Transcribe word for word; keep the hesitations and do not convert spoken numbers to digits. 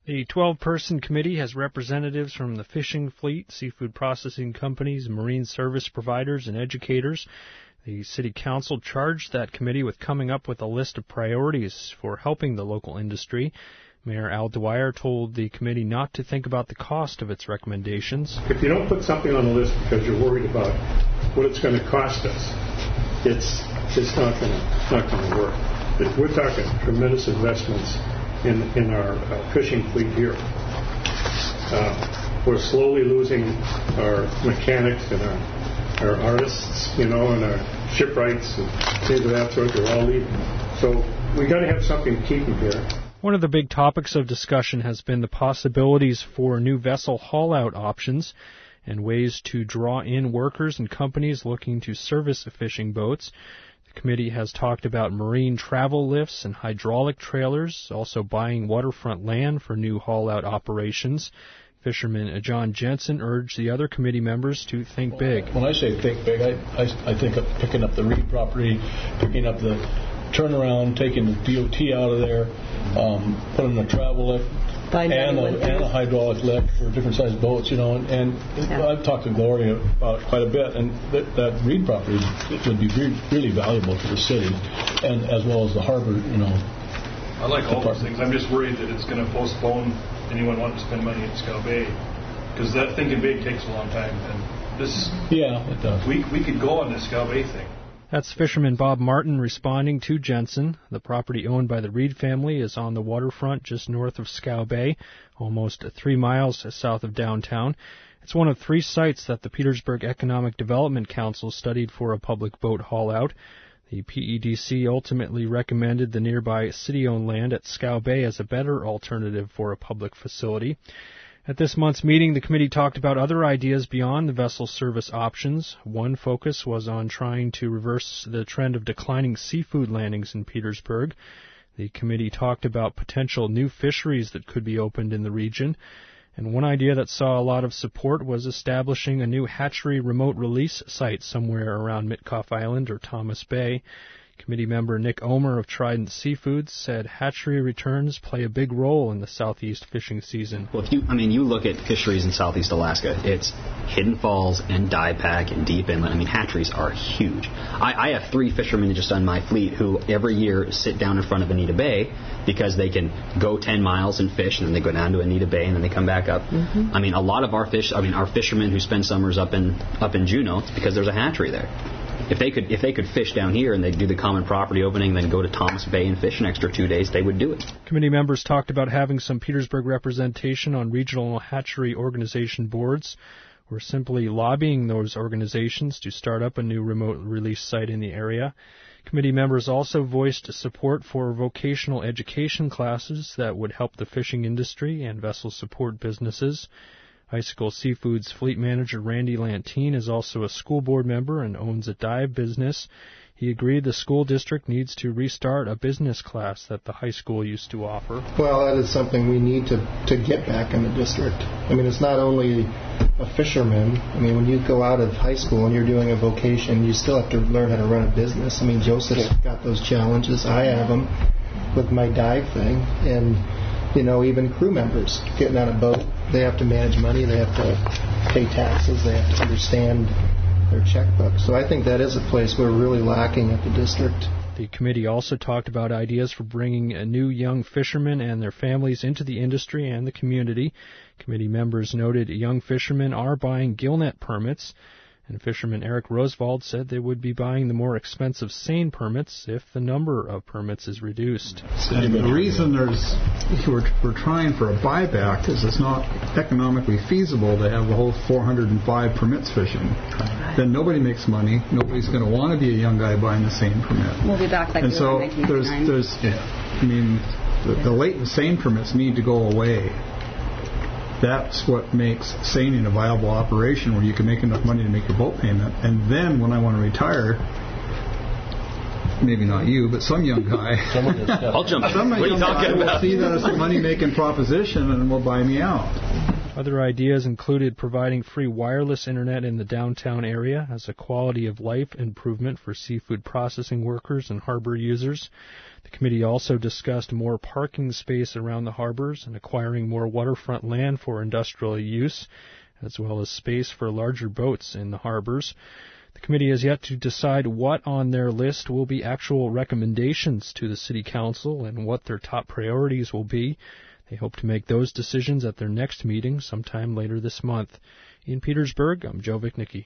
The twelve-person committee has representatives from the fishing fleet, seafood processing companies, marine service providers, and educators. The City Council charged that committee with coming up with a list of priorities for helping the local industry. Mayor Al Dwyer told the committee not to think about the cost of its recommendations. If you don't put something on the list because you're worried about what it's going to cost us, it's it's not going to not going to work. We're talking tremendous investments in in our uh, fishing fleet here. Uh, we're slowly losing our mechanics and our our artists, you know, and our shipwrights and things of that sort. They're all leaving. So we got to have something to keep them here. One of the big topics of discussion has been the possibilities for new vessel haul-out options and ways to draw in workers and companies looking to service fishing boats. The committee has talked about marine travel lifts and hydraulic trailers, also buying waterfront land for new haul-out operations. Fisherman John Jensen urged the other committee members to think big. When I say think big, I, I, I think of picking up the Reed property, picking up the turnaround, taking the D O T out of there, um, putting a travel lift and a, and a hydraulic lift for different sized boats, you know. And, and yeah. I've talked to Gloria about it quite a bit, and that, that Reed property would be re- really valuable to the city, and as well as the harbor, you know. I like all those things. I'm just worried that it's going to postpone anyone wanting to spend money at Scow Bay, because that thinking big takes a long time. And this, yeah, it does. We we could go on this Scow Bay thing. That's fisherman Bob Martin responding to Jensen. The property owned by the Reed family is on the waterfront just north of Scow Bay, almost three miles south of downtown. It's one of three sites that the Petersburg Economic Development Council studied for a public boat haul-out. The P E D C ultimately recommended the nearby city-owned land at Scow Bay as a better alternative for a public facility. At this month's meeting, the committee talked about other ideas beyond the vessel service options. One focus was on trying to reverse the trend of declining seafood landings in Petersburg. The committee talked about potential new fisheries that could be opened in the region. And one idea that saw a lot of support was establishing a new hatchery remote release site somewhere around Mitkoff Island or Thomas Bay. Committee member Nick Omer of Trident Seafoods said hatchery returns play a big role in the southeast fishing season. Well, if you, I mean, you look at fisheries in southeast Alaska, it's Hidden Falls and Diepack and Deep Inlet. I mean, hatcheries are huge. I, I have three fishermen just on my fleet who every year sit down in front of Anita Bay because they can go ten miles and fish, and then they go down to Anita Bay, and then they come back up. Mm-hmm. I mean, a lot of our fish, I mean, our fishermen who spend summers up in up in Juneau, it's because there's a hatchery there. If they could if they could fish down here and they'd do the common property opening, then go to Thomas Bay and fish an extra two days, they would do it. Committee members talked about having some Petersburg representation on regional hatchery organization boards, or simply lobbying those organizations to start up a new remote release site in the area. Committee members also voiced support for vocational education classes that would help the fishing industry and vessel support businesses. Icicle Seafoods fleet manager Randy Lantine is also a school board member and owns a dive business. He agreed the school district needs to restart a business class that the high school used to offer. Well, that is something we need to, to get back in the district. I mean, it's not only a fisherman. I mean, when you go out of high school and you're doing a vocation, you still have to learn how to run a business. I mean, Joseph's got those challenges. I have them with my dive thing. And you know, even crew members getting on a boat, they have to manage money, they have to pay taxes, they have to understand their checkbook. So I think that is a place we're really lacking at the district. The committee also talked about ideas for bringing a new young fishermen and their families into the industry and the community. Committee members noted young fishermen are buying gillnet permits, and fisherman Eric Roosevelt said they would be buying the more expensive seine permits if the number of permits is reduced. And the reason there's we're, we're trying for a buyback is it's not economically feasible to have the whole four hundred five permits fishing. Then nobody makes money. Nobody's going to want to be a young guy buying the seine permit. We'll be back like and we so were in nineteen there's, ninety-nine. there's, yeah. I mean, the, the latent seine permits need to go away. That's what makes seining a viable operation where you can make enough money to make your boat payment. And then when I want to retire, maybe not you, but some young guy, I'll jump in. Some what are you young talking guy about? will see that as a money-making proposition and will buy me out. Other ideas included providing free wireless internet in the downtown area as a quality of life improvement for seafood processing workers and harbor users. The committee also discussed more parking space around the harbors and acquiring more waterfront land for industrial use, as well as space for larger boats in the harbors. The committee has yet to decide what on their list will be actual recommendations to the City Council and what their top priorities will be. They hope to make those decisions at their next meeting sometime later this month. In Petersburg, I'm Joe Vichnicki.